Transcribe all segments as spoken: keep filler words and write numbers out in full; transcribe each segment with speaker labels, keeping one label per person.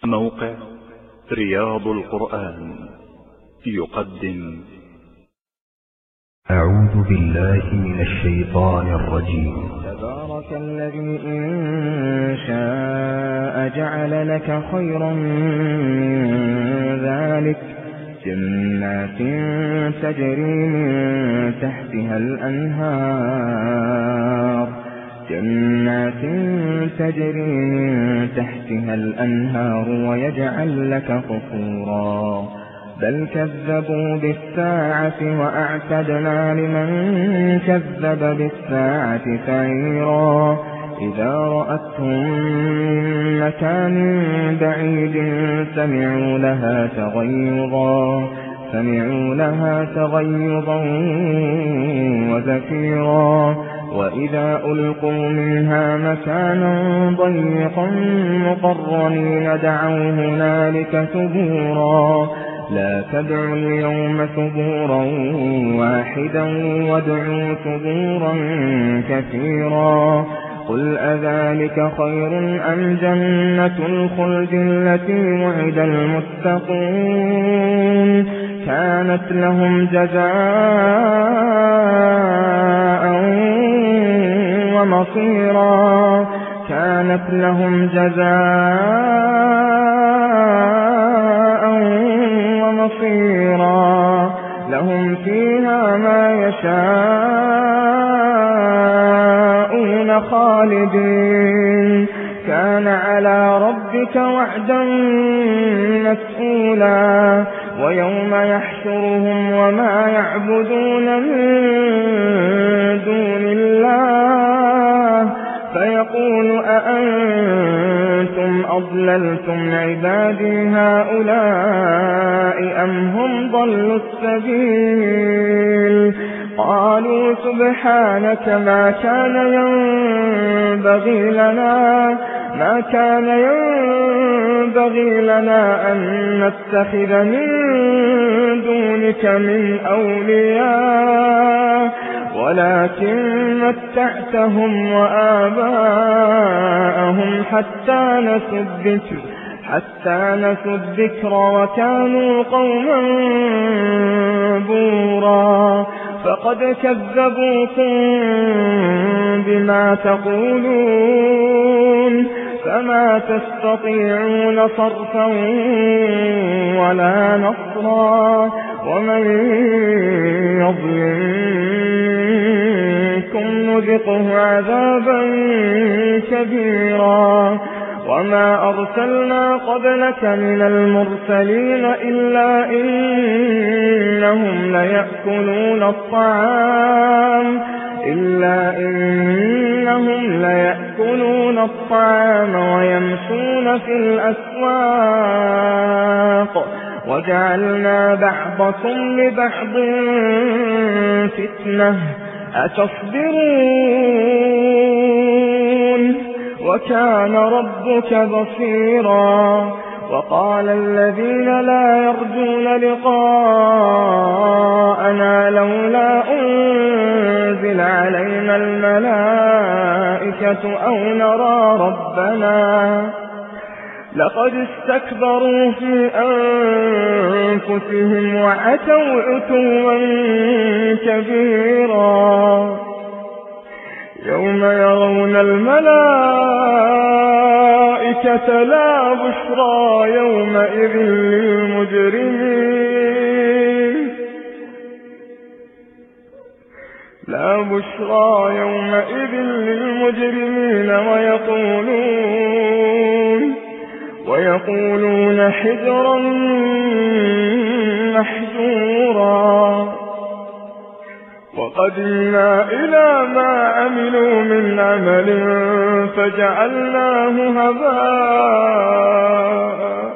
Speaker 1: موقع رياض القرآن يقدم.
Speaker 2: أعوذ بالله من الشيطان الرجيم.
Speaker 3: تبارك الذي إن شاء جعل لك خيرا من ذلك جنات تجري من تحتها الأنهار جنات تجري من تحتها الأنهار ويجعل لك قصورا بل كذبوا بالساعة وأعتدنا لمن كذب بالساعة سعيرا إذا رأتهم من مكان بعيد سمعوا لها تغيظا سمعوا لها تغيظا وزفيرا وإذا ألقوا منها مكانا ضيقا مقرنين دعوا هنالك ثبورا لا تدعوا اليوم ثبورا واحدا وادعوا ثبورا كثيرا قل أذلك خير أم جنة الخلد التي وعد المتقون كانت لهم جزاء ومصيرا كانت لهم جزاء ومصيرا لهم فيها ما يشاءون خالدين كان على ربك وعدا مسئولا ويوم يحشرهم وما يعبدون من دون الله فيقول أأنتم أضللتم عبادي هؤلاء أم هم ضلوا السبيل قالوا سبحانك ما كان ينبغي لنا ما كان ينبغي لنا أن نتخذ من دونك من أولياء ولكن متعتهم وآباءهم حتى نسوا الذكر حتى نسوا الذكر وكانوا قوما بورا فقد كذبوكم بما تقولون فما تستطيعون صرفا ولا نصرا ومن يظلم منكم نذقه عذابا كبيرا وما أرسلنا قبلك من المرسلين إلا إنهم ليأكلون الطعام إلا إنهم ليأكلون الطعام ويمشون في الأسواق وجعلنا بعضكم لبعض فتنة أتصبرون وكان ربك بصيرا وقال الذين لا يرجون لقاءنا لولا أنزل علينا الملائكة أو نرى ربنا لقد استكبروا في أنفسهم وعتوا عتوا كبيرا يوم يرون الملائكة لا بشرى يومئذ للمجرمين لا بشرى يومئذ للمجرمين ويقولون ويقولون حجرا محجورا وقدمنا إلى ما عملوا من عمل فجعلناه هباء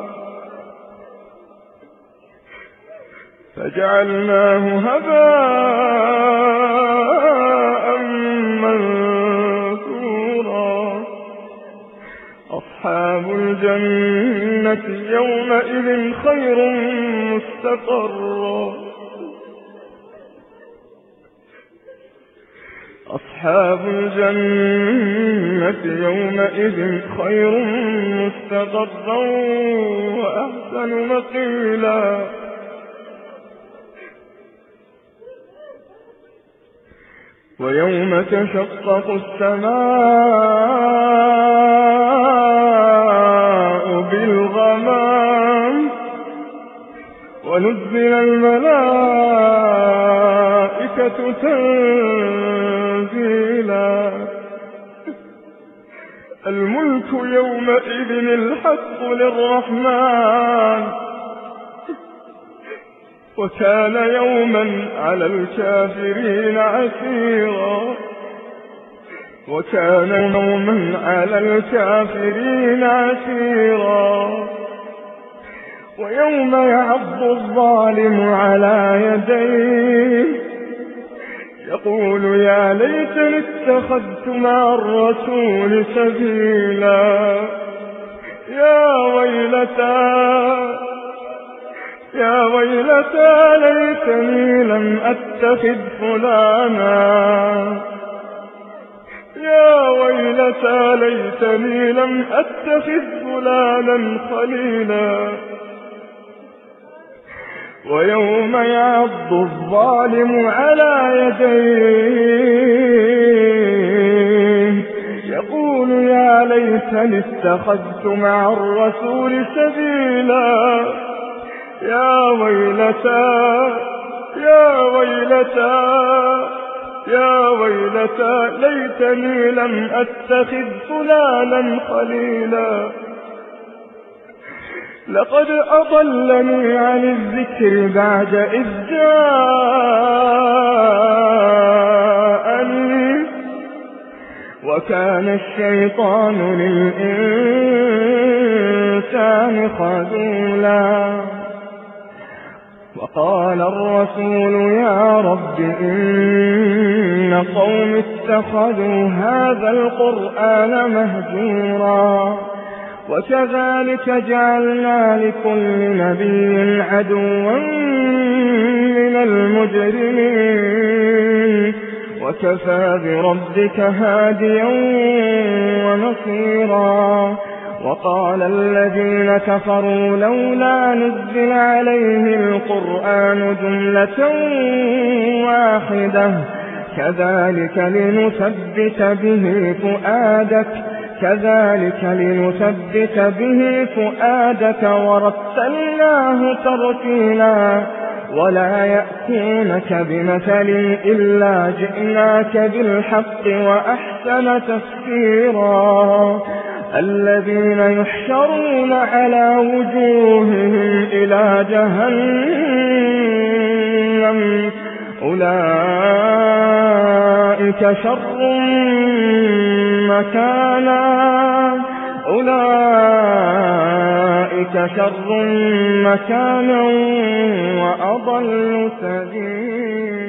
Speaker 3: فجعلناه هباء منثورا أصحاب الجنة يومئذ خير مستقرا أصحاب الجنة يومئذ خير مستقرا وأحسن مقيلا ويوم تشقق السماء بالغمام ونزل الملائكة تنزيلا الملك يومئذ الحق للرحمن وكان يوما على الكافرين عسيرا وكان يوما على الكافرين عسيرا ويوم يعض الظالم على يديه يقول يا ليتني اتخذت مع الرسول سبيلا يا ويلتى يا ويلتى ليتني لم أتخذ فلانا يا ويلتى ليتني لم أتخذ فلانا خليلا ويوم يعض الظالم على يديه يقول يا ليتني اتخذت مع الرسول سبيلا يا ويلتى يا ويلتى يا ويلتى ليتني لم أتخذ فلانا خليلا لقد أضلني عن الذكر بعد إذ جاءني وكان الشيطان للإنسان خذولا وقال الرسول يا رب إن قوم اتخذوا هذا القرآن مهجورا وكذلك جعلنا لكل نبي عدوا من المجرمين وكفى بربك هاديا ونصيرا وقال الذين كفروا لولا نزل عليه القرآن جملة واحدة كذلك لنثبت به فؤادك كذلك لنثبت به فؤادك ورتلناه ترتيلا ولا يأتونك بمثل إلا جئناك بالحق وأحسن تفسيرا الذين يحشرون على وجوههم إلى جهنم أولئك شر مكانا أولئك شر مكانا وأضل سبيلا.